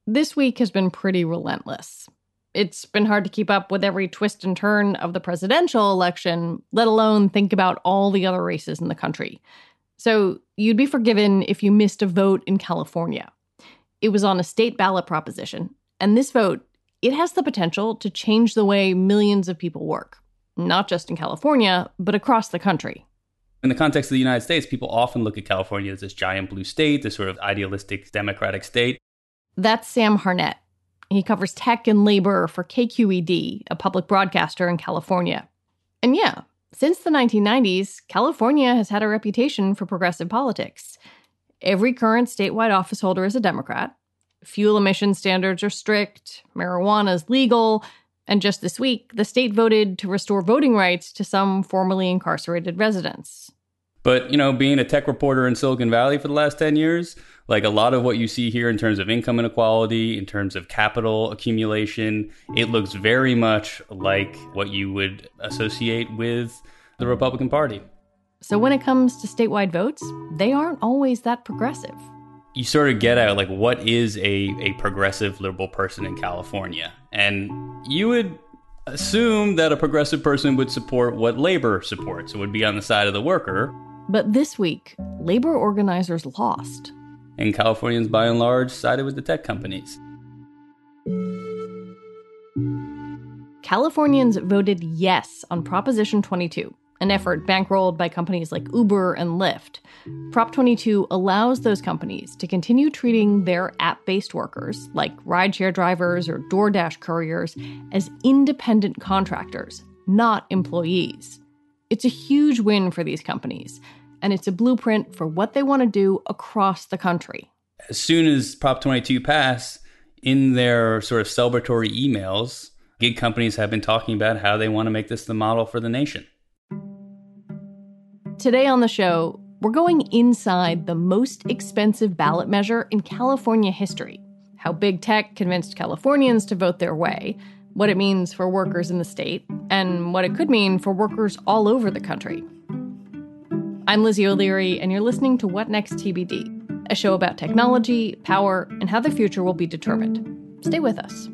This week has been pretty relentless. It's been hard to keep up with every twist and turn of the presidential election, let alone think about all the other races in the country. So you'd be forgiven if you missed a vote in California. It was on a state ballot proposition, and this vote, it has the potential to change the way millions of people work, not just in California, but across the country. In the context of the United States, people often look at California as this giant blue state, this sort of idealistic democratic state. That's Sam Harnett. He covers tech and labor for KQED, a public broadcaster in California. And yeah, since the 1990s, California has had a reputation for progressive politics. Every current statewide office holder is a Democrat. Fuel emission standards are strict. Marijuana is legal. And just this week, the state voted to restore voting rights to some formerly incarcerated residents. But, being a tech reporter in Silicon Valley for the last 10 years, like a lot of what you see here in terms of income inequality, in terms of capital accumulation, it looks very much like what you would associate with the Republican Party. So when it comes to statewide votes, they aren't always that progressive. You sort of get at, what is a progressive liberal person in California? And you would assume that a progressive person would support what labor supports. It would be on the side of the worker. But this week, labor organizers lost. And Californians, by and large, sided with the tech companies. Californians voted yes on Proposition 22, an effort bankrolled by companies like Uber and Lyft. Prop 22 allows those companies to continue treating their app-based workers, like rideshare drivers or DoorDash couriers, as independent contractors, not employees. It's a huge win for these companies, and it's a blueprint for what they want to do across the country. As soon as Prop 22 passed, in their sort of celebratory emails, gig companies have been talking about how they want to make this the model for the nation. Today on the show, we're going inside the most expensive ballot measure in California history, how big tech convinced Californians to vote their way, what it means for workers in the state, and what it could mean for workers all over the country. I'm Lizzie O'Leary, and you're listening to What Next TBD, a show about technology, power, and how the future will be determined. Stay with us.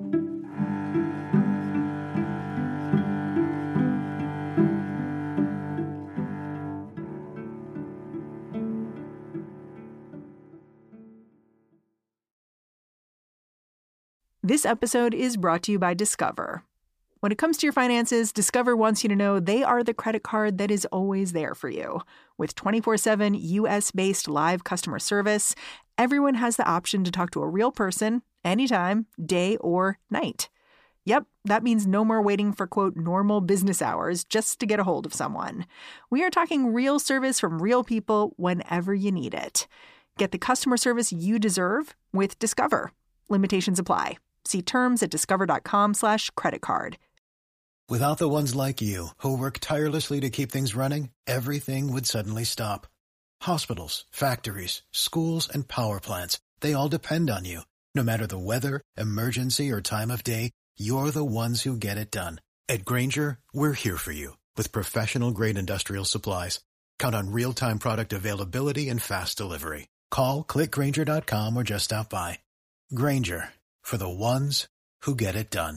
This episode is brought to you by Discover. When it comes to your finances, Discover wants you to know they are the credit card that is always there for you. With 24/7 U.S.-based live customer service, everyone has the option to talk to a real person anytime, day or night. Yep, that means no more waiting for, quote, normal business hours just to get a hold of someone. We are talking real service from real people whenever you need it. Get the customer service you deserve with Discover. Limitations apply. See terms at discover.com/creditcard. Without the ones like you, who work tirelessly to keep things running, everything would suddenly stop. Hospitals, factories, schools, and power plants, they all depend on you. No matter the weather, emergency, or time of day, you're the ones who get it done. At Grainger, we're here for you with professional-grade industrial supplies. Count on real-time product availability and fast delivery. Call, click Grainger.com, or just stop by. Grainger, for the ones who get it done.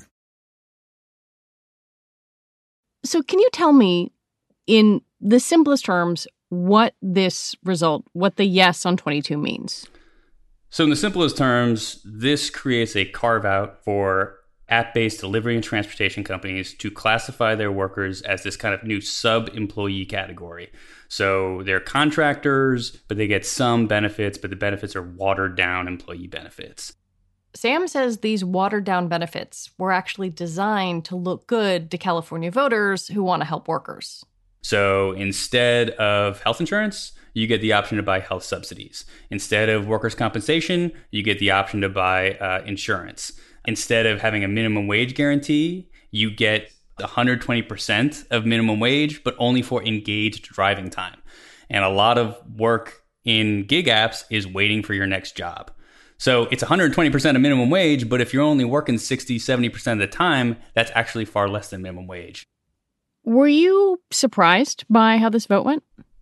So can you tell me, in the simplest terms, what this result, what the yes on 22 means? So in the simplest terms, this creates a carve-out for app-based delivery and transportation companies to classify their workers as this kind of new sub-employee category. So they're contractors, but they get some benefits, but the benefits are watered-down employee benefits. Sam says these watered-down benefits were actually designed to look good to California voters who want to help workers. So instead of health insurance, you get the option to buy health subsidies. Instead of workers' compensation, you get the option to buy insurance. Instead of having a minimum wage guarantee, you get 120% of minimum wage, but only for engaged driving time. And a lot of work in gig apps is waiting for your next job. So it's 120% of minimum wage, but if you're only working 60, 70% of the time, that's actually far less than minimum wage. Were you surprised by how this vote went?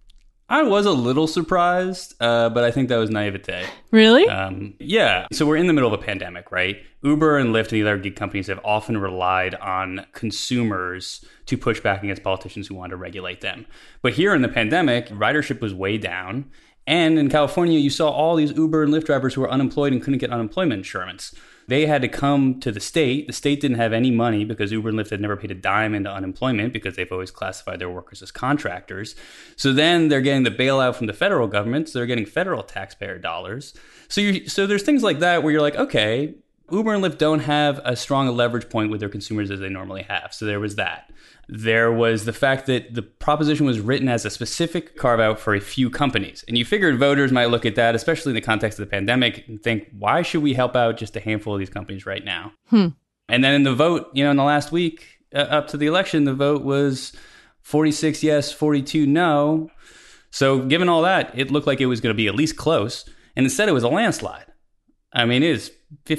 I was a little surprised, but I think that was naivete. Really? Yeah. So we're in the middle of a pandemic, right? Uber and Lyft and the other gig companies have often relied on consumers to push back against politicians who want to regulate them. But here in the pandemic, ridership was way down. And in California, you saw all these Uber and Lyft drivers who were unemployed and couldn't get unemployment insurance. They had to come to the state. The state didn't have any money because Uber and Lyft had never paid a dime into unemployment because they've always classified their workers as contractors. So then they're getting the bailout from the federal government. So they're getting federal taxpayer dollars. So there's things like that where you're like, okay, Uber and Lyft don't have as strong a leverage point with their consumers as they normally have. So there was that. There was the fact that the proposition was written as a specific carve-out for a few companies. And you figured voters might look at that, especially in the context of the pandemic, and think, why should we help out just a handful of these companies right now? And then in the vote, in the last week, up to the election, the vote was 46 yes, 42 no. So given all that, it looked like it was going to be at least close. And instead, it was a landslide. I mean, it is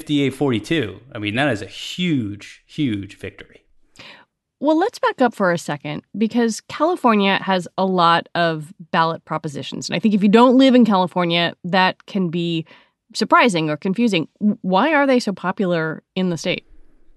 58-42. I mean, that is a huge, huge victory. Well, let's back up for a second, because California has a lot of ballot propositions. And I think if you don't live in California, that can be surprising or confusing. Why are they so popular in the state?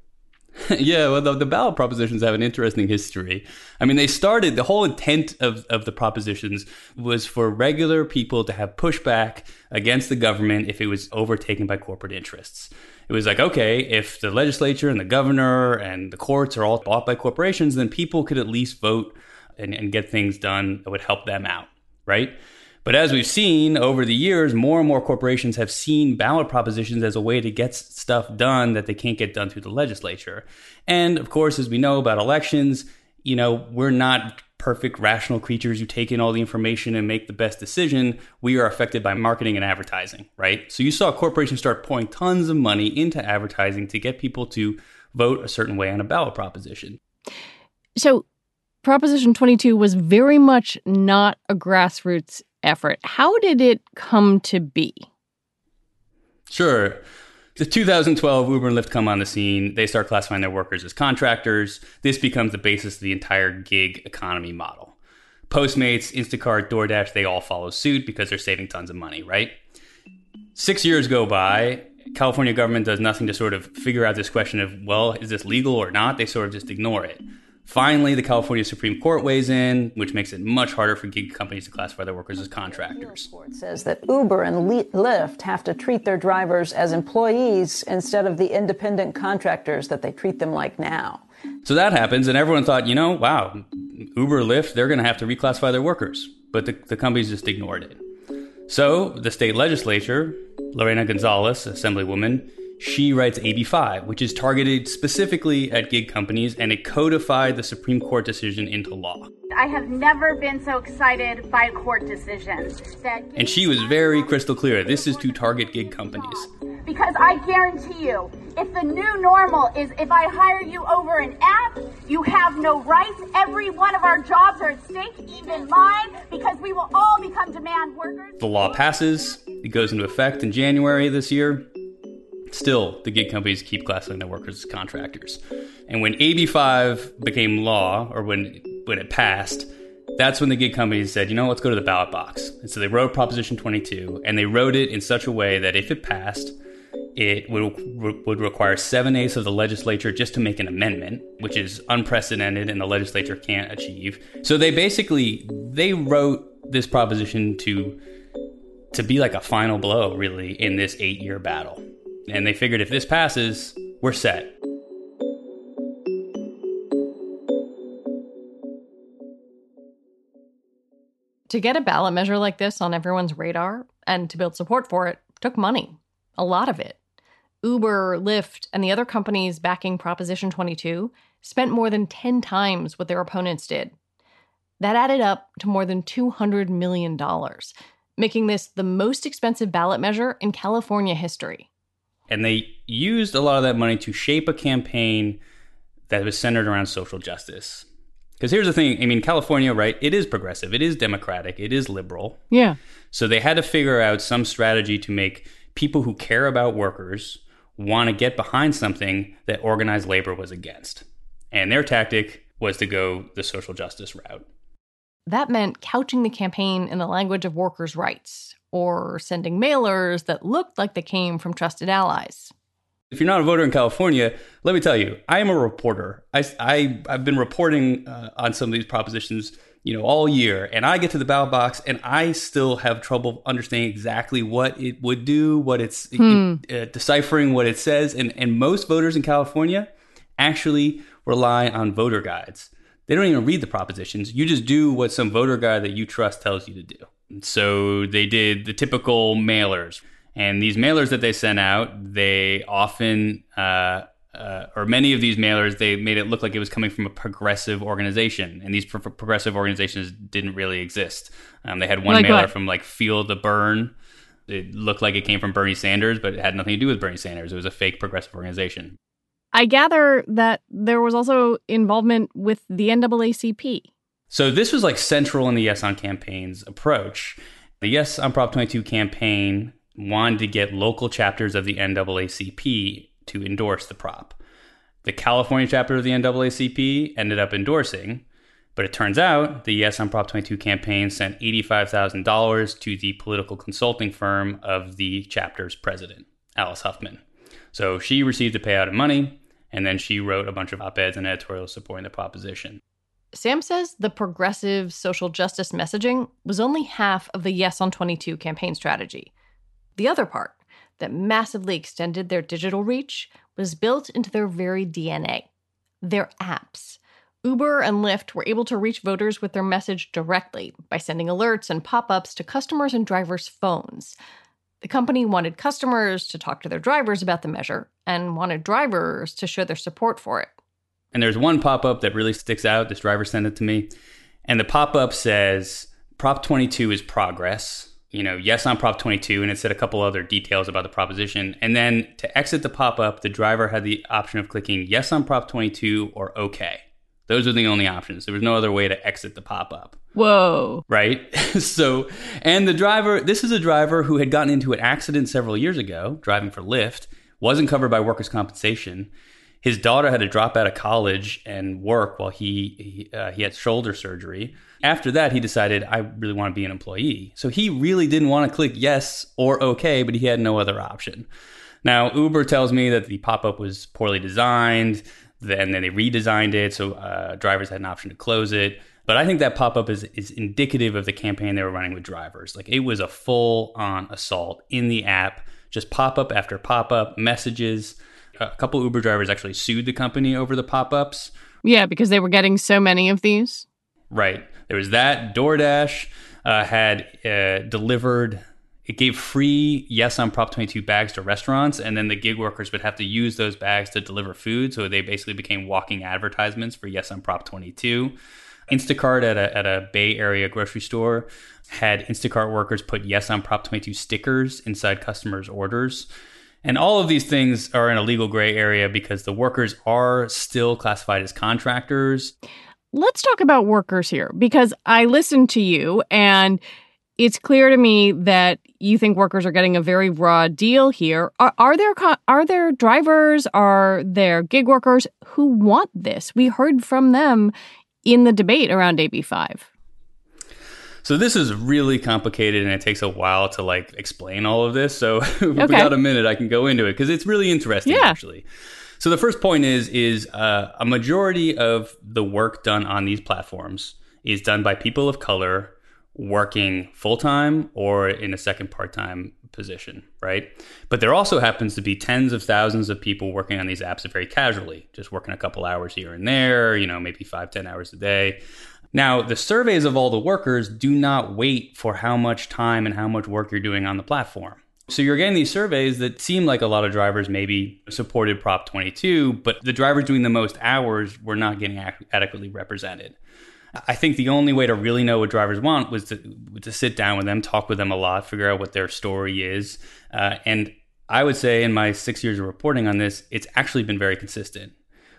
Yeah, well, the ballot propositions have an interesting history. I mean, the whole intent of the propositions was for regular people to have pushback against the government if it was overtaken by corporate interests. It was like, okay, if the legislature and the governor and the courts are all bought by corporations, then people could at least vote and get things done that would help them out, right? But as we've seen over the years, more and more corporations have seen ballot propositions as a way to get stuff done that they can't get done through the legislature. And of course, as we know about elections, we're not perfect, rational creatures who take in all the information and make the best decision. We are affected by marketing and advertising, right? So you saw corporations start pouring tons of money into advertising to get people to vote a certain way on a ballot proposition. So Proposition 22 was very much not a grassroots effort. How did it come to be? Sure. The 2012 Uber and Lyft come on the scene. They start classifying their workers as contractors. This becomes the basis of the entire gig economy model. Postmates, Instacart, DoorDash, they all follow suit because they're saving tons of money, right? 6 years go by. California government does nothing to sort of figure out this question of, well, is this legal or not? They sort of just ignore it. Finally, the California Supreme Court weighs in, which makes it much harder for gig companies to classify their workers as contractors. The report says that Uber and Lyft have to treat their drivers as employees instead of the independent contractors that they treat them like now. So that happens, and everyone thought, wow, Uber, Lyft, they're going to have to reclassify their workers. But the companies just ignored it. So the state legislature, Lorena Gonzalez, Assemblywoman, she writes AB 5, which is targeted specifically at gig companies, and it codified the Supreme Court decision into law. I have never been so excited by a court decision. And she was very crystal clear. This is to target gig companies. Because I guarantee you, if the new normal is if I hire you over an app, you have no rights. Every one of our jobs are at stake, even mine, because we will all become demand workers. The law passes. It goes into effect in January this year. Still, the gig companies keep classifying their workers as contractors. And when AB 5 became law, or when it passed, that's when the gig companies said, let's go to the ballot box. And so they wrote Proposition 22, and they wrote it in such a way that if it passed, it would require 7/8 of the legislature just to make an amendment, which is unprecedented and the legislature can't achieve. So they wrote this proposition to be like a final blow, really, in this 8-year battle. And they figured if this passes, we're set. To get a ballot measure like this on everyone's radar and to build support for it took money, a lot of it. Uber, Lyft, and the other companies backing Proposition 22 spent more than 10 times what their opponents did. That added up to more than $200 million, making this the most expensive ballot measure in California history. And they used a lot of that money to shape a campaign that was centered around social justice. Because here's the thing, California, right, it is progressive, it is democratic, it is liberal. Yeah. So they had to figure out some strategy to make people who care about workers want to get behind something that organized labor was against. And their tactic was to go the social justice route. That meant couching the campaign in the language of workers' rights, or sending mailers that looked like they came from trusted allies. If you're not a voter in California, let me tell you, I am a reporter. I've been reporting on some of these propositions, all year, and I get to the ballot box and I still have trouble understanding exactly what it would do, what it's deciphering what it says. And most voters in California actually rely on voter guides. They don't even read the propositions. You just do what some voter guide that you trust tells you to do. And so they did the typical mailers. And these mailers that they sent out, they often, or many of these mailers, they made it look like it was coming from a progressive organization. And these progressive organizations didn't really exist. They had one mailer from Feel the Burn. It looked like it came from Bernie Sanders, but it had nothing to do with Bernie Sanders. It was a fake progressive organization. I gather that there was also involvement with the NAACP. So this was central in the Yes on Campaign's approach. The Yes on Prop 22 campaign wanted to get local chapters of the NAACP to endorse the prop. The California chapter of the NAACP ended up endorsing, but it turns out the Yes on Prop 22 campaign sent $85,000 to the political consulting firm of the chapter's president, Alice Huffman. So she received a payout of money, and then she wrote a bunch of op-eds and editorials supporting the proposition. Sam says the progressive social justice messaging was only half of the Yes on 22 campaign strategy. The other part, that massively extended their digital reach, was built into their very DNA. Their apps. Uber and Lyft were able to reach voters with their message directly by sending alerts and pop-ups to customers and drivers' phones. The company wanted customers to talk to their drivers about the measure and wanted drivers to show their support for it. And there's one pop-up that really sticks out. This driver sent it to me. And the pop-up says, Prop 22 is progress. Yes on Prop 22, and it said a couple other details about the proposition. And then to exit the pop-up, the driver had the option of clicking yes on Prop 22 or okay. Those are the only options. There was no other way to exit the pop-up. Whoa. Right? And the driver, this is a driver who had gotten into an accident several years ago, driving for Lyft, wasn't covered by workers' compensation. His daughter had to drop out of college and work while he had shoulder surgery. After that, he decided, I really want to be an employee. So he really didn't want to click yes or okay, but he had no other option. Now, Uber tells me that the pop-up was poorly designed, and then they redesigned it, so drivers had an option to close it. But I think that pop-up is indicative of the campaign they were running with drivers. It was a full-on assault in the app, just pop-up after pop-up, messages. A couple Uber drivers actually sued the company over the pop-ups. Yeah, because they were getting so many of these. Right. There was that. DoorDash had delivered, it gave free Yes on Prop 22 bags to restaurants, and then the gig workers would have to use those bags to deliver food. So they basically became walking advertisements for Yes on Prop 22. Instacart at a Bay Area grocery store had Instacart workers put Yes on Prop 22 stickers inside customers' orders. And all of these things are in a legal gray area because the workers are still classified as contractors. Let's talk about workers here, because I listened to you and it's clear to me that you think workers are getting a very raw deal here. Are there drivers, are there gig workers who want this? We heard from them in the debate around AB5. So this is really complicated and it takes a while to explain all of this. So if we got a minute, I can go into it because it's really interesting, actually. So the first point is a majority of the work done on these platforms is done by people of color working full-time or in a second part-time position, right? But there also happens to be tens of thousands of people working on these apps very casually, just working a couple hours here and there, maybe 5-10 hours a day. Now, the surveys of all the workers do not wait for how much time and how much work you're doing on the platform. So you're getting these surveys that seem like a lot of drivers maybe supported Prop 22, but the drivers doing the most hours were not getting adequately represented. I think the only way to really know what drivers want was to sit down with them, talk with them a lot, figure out what their story is. And I would say in my 6 years of reporting on this, it's actually been very consistent.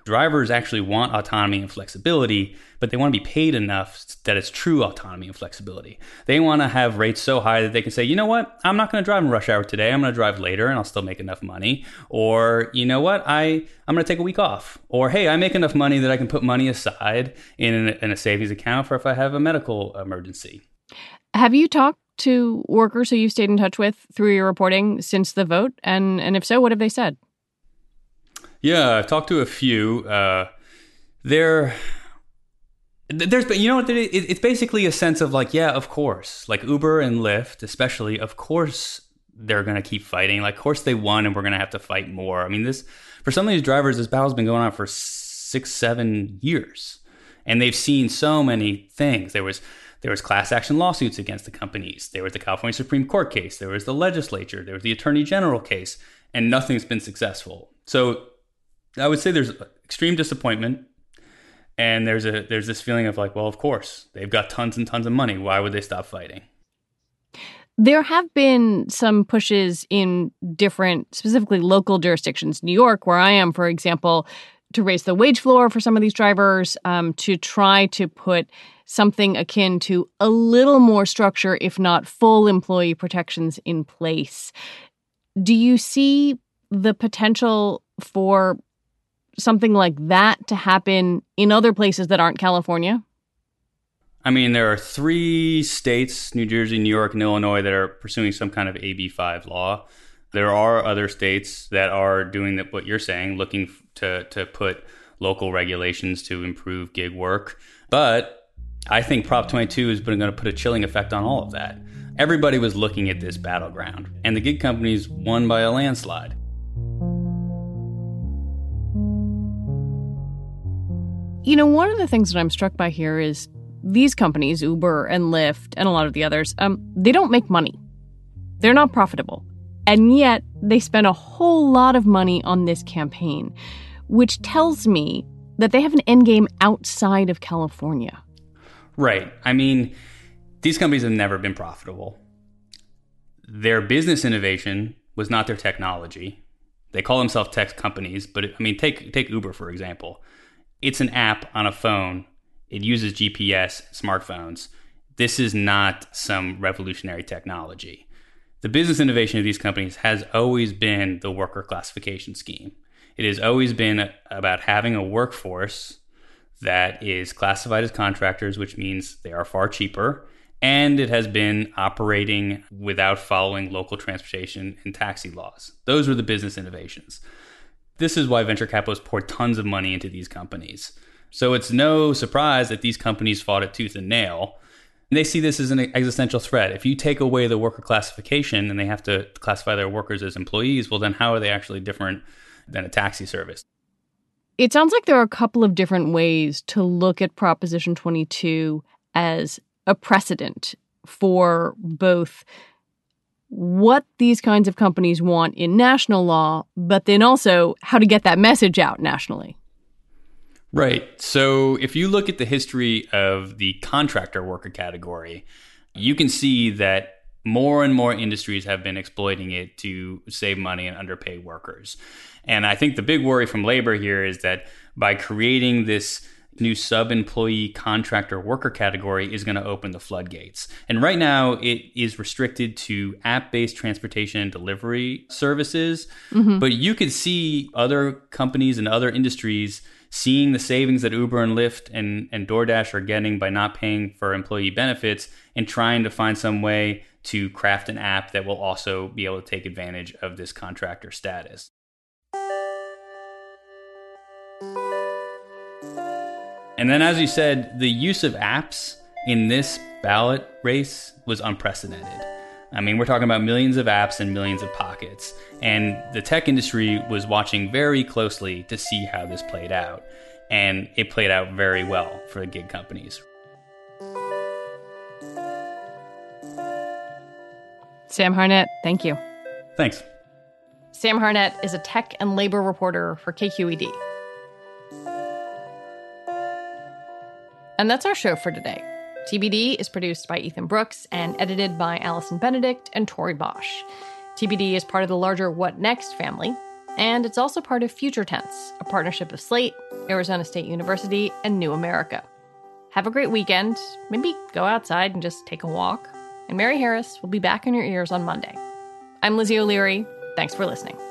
Drivers actually want autonomy and flexibility, but they want to be paid enough that it's true autonomy and flexibility. They want to have rates so high that they can say, you know what, I'm not going to drive in rush hour today. I'm going to drive later and I'll still make enough money. Or, you know what, I'm going to take a week off. Or, hey, I make enough money that I can put money aside in a savings account for if I have a medical emergency. Have you talked to workers who you've stayed in touch with through your reporting since the vote? And if so, what have they said? Yeah, I've talked to a few. There's, but you know what? It's basically a sense of like, yeah, of course, like Uber and Lyft, especially, of course, they're going to keep fighting. Like, of course they won and we're going to have to fight more. I mean, for some of these drivers, this battle's been going on for 6-7 years and they've seen so many things. There was class action lawsuits against the companies. There was the California Supreme Court case. There was the legislature. There was the Attorney General case, and nothing's been successful. So I would say there's extreme disappointment, and there's this feeling of like, well, of course, they've got tons and tons of money. Why would they stop fighting? There have been some pushes in different, specifically local jurisdictions. New York, where I am, for example, to raise the wage floor for some of these drivers, to try to put something akin to a little more structure, if not full employee protections in place. Do you see the potential for something like that to happen in other places that aren't California? I mean, there are 3 states, New Jersey, New York, and Illinois, that are pursuing some kind of AB5 law. There are other states that are doing what you're saying, looking to put local regulations to improve gig work. But I think Prop 22 is going to put a chilling effect on all of that. Everybody was looking at this battleground, and the gig companies won by a landslide. You know, one of the things that I'm struck by here is these companies, Uber and Lyft and a lot of the others, they don't make money. They're not profitable. And yet they spend a whole lot of money on this campaign, which tells me that they have an end game outside of California. Right. I mean, these companies have never been profitable. Their business innovation was not their technology. They call themselves tech companies, but I mean, take Uber, for example. It's an app on a phone. It uses GPS, smartphones. This is not some revolutionary technology. The business innovation of these companies has always been the worker classification scheme. It has always been about having a workforce that is classified as contractors, which means they are far cheaper. And it has been operating without following local transportation and taxi laws. Those were the business innovations. This is why venture capitalists poured tons of money into these companies. So it's no surprise that these companies fought it tooth and nail. And they see this as an existential threat. If you take away the worker classification and they have to classify their workers as employees, well, then how are they actually different than a taxi service? It sounds like there are a couple of different ways to look at Proposition 22 as a precedent for both what these kinds of companies want in national law, but then also how to get that message out nationally. Right. So if you look at the history of the contractor worker category, you can see that more and more industries have been exploiting it to save money and underpay workers. And I think the big worry from labor here is that by creating this new sub-employee contractor worker category is going to open the floodgates. And right now it is restricted to app-based transportation and delivery services. Mm-hmm. But you could see other companies and other industries seeing the savings that Uber and Lyft and DoorDash are getting by not paying for employee benefits and trying to find some way to craft an app that will also be able to take advantage of this contractor status. And then, as you said, the use of apps in this ballot race was unprecedented. I mean, we're talking about millions of apps and millions of pockets. And the tech industry was watching very closely to see how this played out. And it played out very well for the gig companies. Sam Harnett, thank you. Thanks. Sam Harnett is a tech and labor reporter for KQED. And that's our show for today. TBD is produced by Ethan Brooks and edited by Allison Benedict and Tori Bosch. TBD is part of the larger What Next family. And it's also part of Future Tense, a partnership of Slate, Arizona State University, and New America. Have a great weekend. Maybe go outside and just take a walk. And Mary Harris will be back in your ears on Monday. I'm Lizzie O'Leary. Thanks for listening.